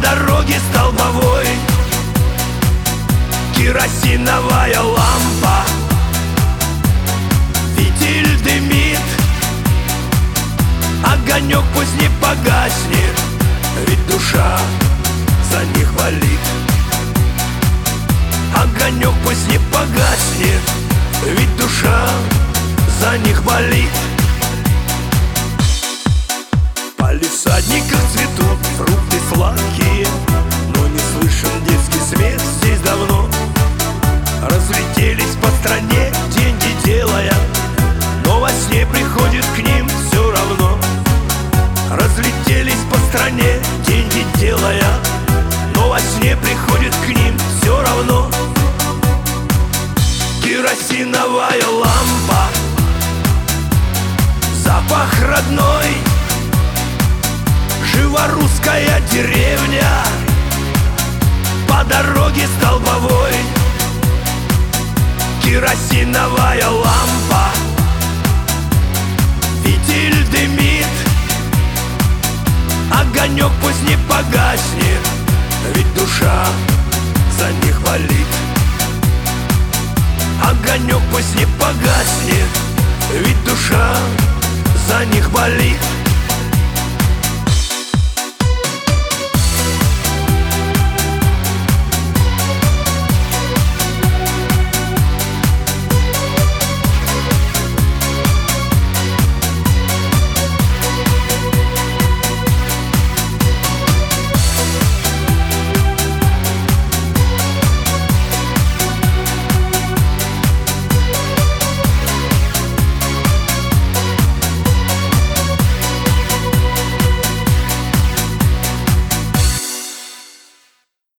дороге столбовой керосиновая лампа, фитиль дымит, огонек пусть не погаснет, ведь душа за них болит. Огонек пусть не погаснет, ведь душа за них болит. В палисадниках цветут фрукты сладкие, но не слышен детский смех здесь давно. Разлетелись по стране деньги делая, но во сне приходит к ним все равно. Разлетелись по стране деньги делая, но во сне приходит к ним все равно. Керосиновая лампа, запах родной, жива русская деревня, по дороге столбовой керосиновая лампа, фитиль дымит, огонек пусть не погаснет, ведь душа за них болит. Огонек пусть не погаснет, ведь душа за них болит.